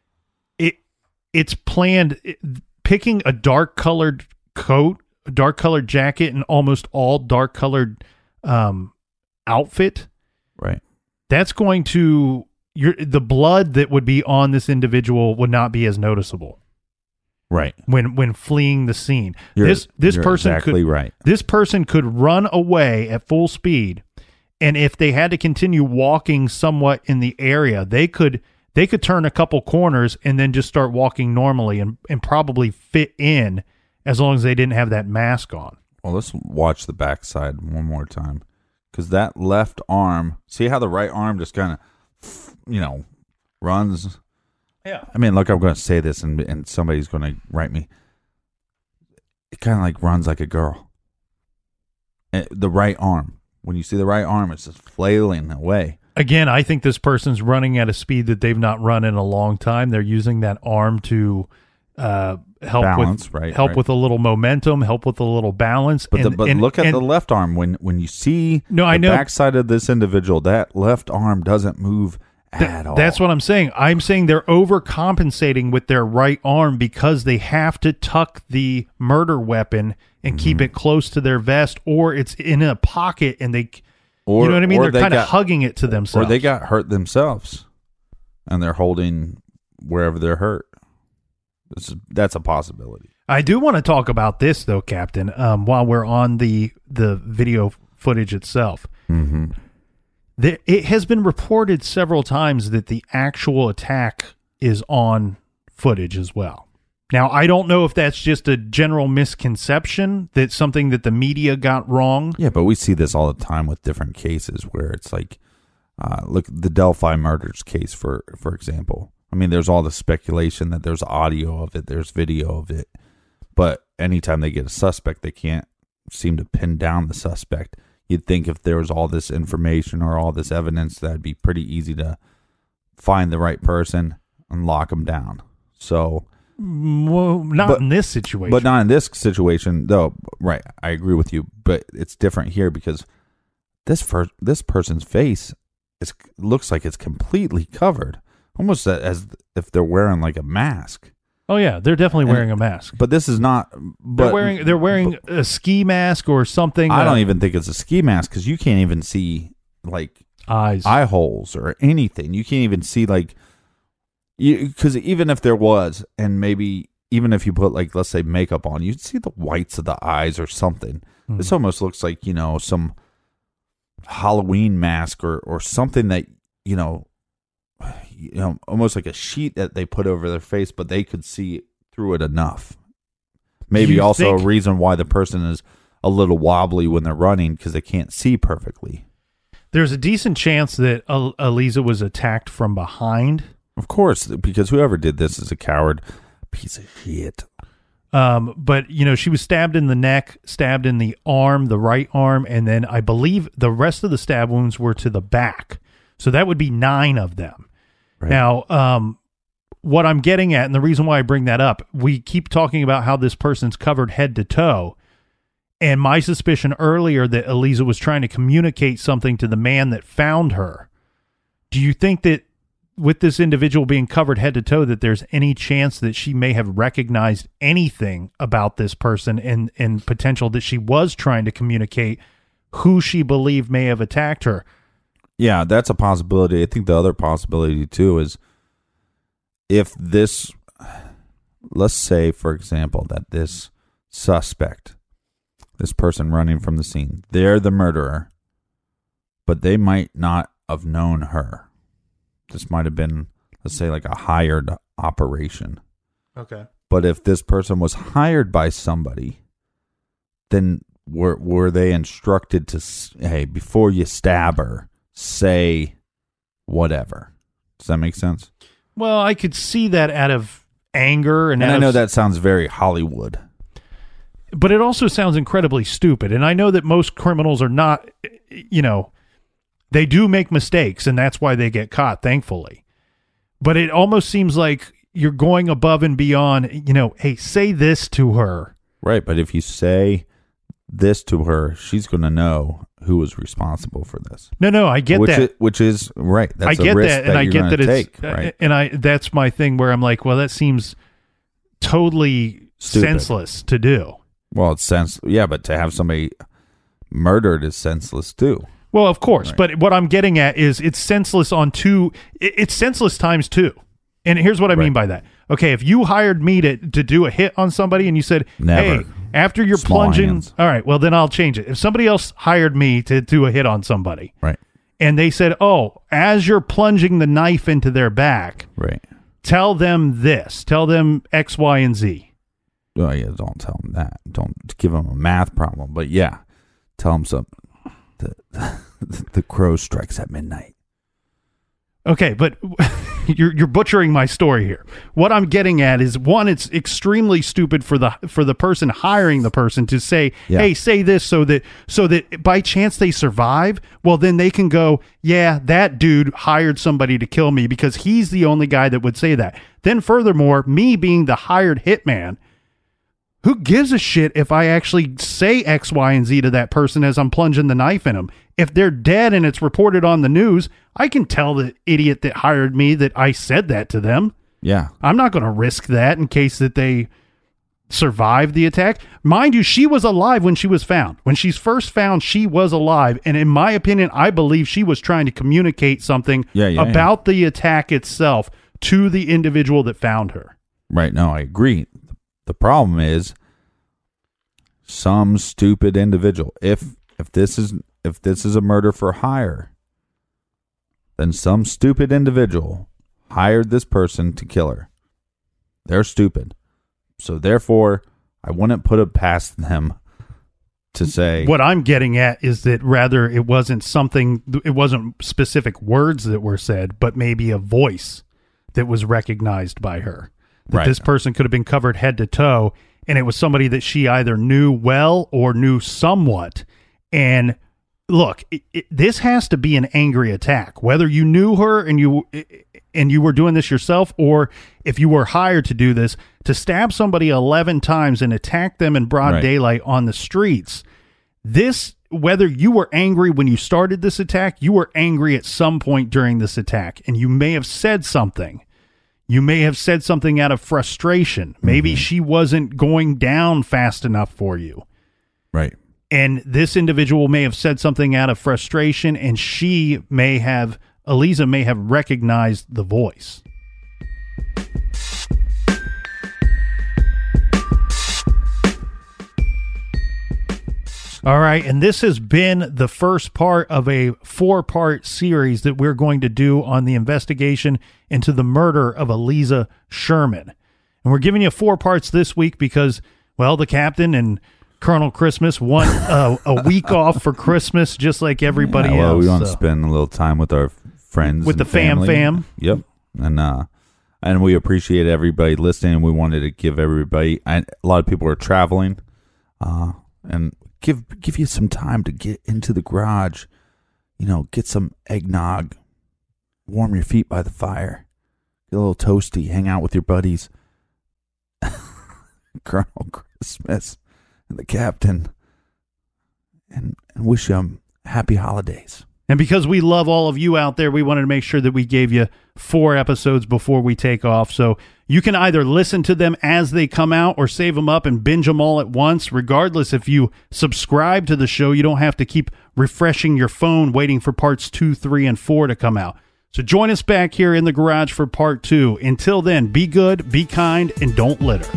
it's planned, picking a dark colored coat, a dark colored jacket, and almost all dark colored outfit. Right. That's going to the blood that would be on this individual would not be as noticeable. Right. When fleeing the scene. This person exactly right. This person could run away at full speed, and if they had to continue walking somewhat in the area, they could turn a couple corners and then just start walking normally and probably fit in as long as they didn't have that mask on. Well, let's watch the backside one more time. Because that left arm, see how the right arm just kind of, runs? Yeah. I mean, look, I'm going to say this and somebody's going to write me. It kind of like runs like a girl. The right arm. When you see the right arm, it's just flailing away. Again, I think this person's running at a speed that they've not run in a long time. They're using that arm to help balance, help with a little momentum, help with a little balance. But look at the left arm. When you see the backside of this individual, that left arm doesn't move at all. That's what I'm saying. I'm saying they're overcompensating with their right arm because they have to tuck the murder weapon and keep it close to their vest, or it's in a pocket and you know what I mean? They're kind of hugging it to themselves. Or they got hurt themselves and they're holding wherever they're hurt. That's a possibility. I do want to talk about this, though, Captain, while we're on the video footage itself. Mm-hmm. It has been reported several times that the actual attack is on footage as well. Now, I don't know if that's just a general misconception, that's something that the media got wrong. Yeah, but we see this all the time with different cases where it's like, look, the Delphi murders case, for example. I mean, there's all the speculation that there's audio of it, there's video of it, but anytime they get a suspect, they can't seem to pin down the suspect. You'd think if there was all this information or all this evidence, that'd be pretty easy to find the right person and lock them down. So, well, not in this situation. But not in this situation, though. Right, I agree with you. But it's different here because this person's face looks like it's completely covered, almost as if they're wearing like a mask. Oh yeah, they're definitely wearing a mask. But this is not. But they're wearing a ski mask or something. I don't even think it's a ski mask because you can't even see like eye holes or anything. You can't even see like because even if there was, and maybe even if you put like, let's say, makeup on, you'd see the whites of the eyes or something. Mm-hmm. This almost looks like, some Halloween mask or something that almost like a sheet that they put over their face, but they could see through it enough. Maybe also a reason why the person is a little wobbly when they're running because they can't see perfectly. There's a decent chance that Aliza was attacked from behind. Of course, because whoever did this is a coward piece of shit. But she was stabbed in the neck, stabbed in the arm, the right arm, and then I believe the rest of the stab wounds were to the back. So that would be 9 of them. Right. Now, what I'm getting at, and the reason why I bring that up, we keep talking about how this person's covered head to toe, and my suspicion earlier that Aliza was trying to communicate something to the man that found her. Do you think that with this individual being covered head to toe, that there's any chance that she may have recognized anything about this person and potential that she was trying to communicate who she believed may have attacked her? Yeah, that's a possibility. I think the other possibility too is if this, let's say, for example, that this suspect, this person running from the scene, they're the murderer, but they might not have known her. This might have been, let's say, like a hired operation. Okay. But if this person was hired by somebody, then were they instructed to, hey, before you stab her, say whatever? Does that make sense? Well, I could see that out of anger. And I know that sounds very Hollywood. But it also sounds incredibly stupid. And I know that most criminals are not, they do make mistakes, and that's why they get caught, thankfully. But it almost seems like you're going above and beyond, hey, say this to her. Right, but if you say this to her, she's going to know who was responsible for this. No, I get that. Which is, right, that's I get a risk that, and I get that it's, right? And that's my thing where I'm like, well, that seems totally stupid. Senseless to do. Well, it's yeah, but to have somebody murdered is senseless too. Well, of course, right. But what I'm getting at is it's senseless on two. It's senseless times 2. And here's what I mean by that. Okay, if you hired me to do a hit on somebody and you said, never. Hey, after you're Small plunging, hands. All right, well, then I'll change it. If somebody else hired me to do a hit on somebody, right, and they said, oh, as you're plunging the knife into their back, right, tell them this, tell them X, Y, and Z. Oh, yeah, don't tell them that. Don't give them a math problem. But yeah, tell them something. The crow strikes at midnight. Okay, but you're butchering my story here. What I'm getting at is, one, it's extremely stupid for the person hiring the person to say, "Hey, say this," so that by chance they survive. Well, then they can go, "Yeah, that dude hired somebody to kill me because he's the only guy that would say that." Then, furthermore, me being the hired hitman, who gives a shit if I actually say X, Y, and Z to that person as I'm plunging the knife in them? If they're dead and it's reported on the news, I can tell the idiot that hired me that I said that to them. Yeah. I'm not going to risk that in case that they survive the attack. Mind you, she was alive when she was found. When she's first found, she was alive. And in my opinion, I believe she was trying to communicate something about the attack itself to the individual that found her. Right. No, I agree. The problem is some stupid individual. If this is a murder for hire, then some stupid individual hired this person to kill her. They're stupid. So therefore, I wouldn't put it past them to say. What I'm getting at is that rather it wasn't specific words that were said, but maybe a voice that was recognized by her. That this person could have been covered head to toe, and it was somebody that she either knew well or knew somewhat. And look, this has to be an angry attack, whether you knew her and you were doing this yourself, or if you were hired to do this, to stab somebody 11 times and attack them in broad daylight on the streets. This, whether you were angry when you started this attack, you were angry at some point during this attack, and you may have said something. You may have said something out of frustration. Maybe she wasn't going down fast enough for you. Right. And this individual may have said something out of frustration, and Eliza may have recognized the voice. All right, and this has been the first part of a 4-part series that we're going to do on the investigation into the murder of Eliza Sherman. And we're giving you 4 parts this week because, well, the captain and Colonel Christmas want a week off for Christmas, just like everybody else. We want to spend a little time with our friends, with the family. fam. Yep, and we appreciate everybody listening. We wanted to give everybody. A lot of people are traveling, and give you some time to get into the garage. Get some eggnog, warm your feet by the fire, get a little toasty, hang out with your buddies. Colonel Christmas and the captain, and wish them happy holidays. And because we love all of you out there, we wanted to make sure that we gave you 4 episodes before we take off. So you can either listen to them as they come out or save them up and binge them all at once. Regardless, if you subscribe to the show, you don't have to keep refreshing your phone waiting for parts 2, 3, and 4 to come out. So join us back here in the garage for part 2. Until then, be good, be kind, and don't litter.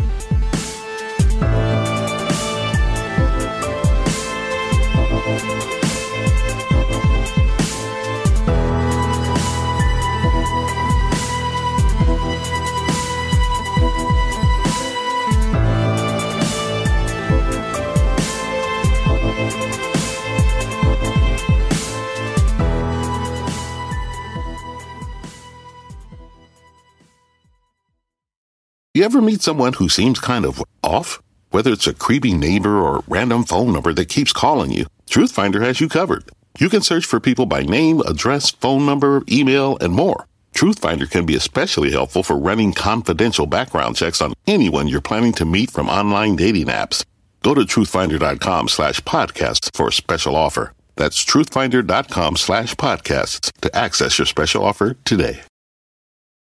You ever meet someone who seems kind of off? Whether it's a creepy neighbor or random phone number that keeps calling you, Truthfinder has you covered. You can search for people by name, address, phone number, email, and more. Truthfinder can be especially helpful for running confidential background checks on anyone you're planning to meet from online dating apps. Go to truthfinder.com/podcasts for a special offer. That's truthfinder.com/podcasts to access your special offer today.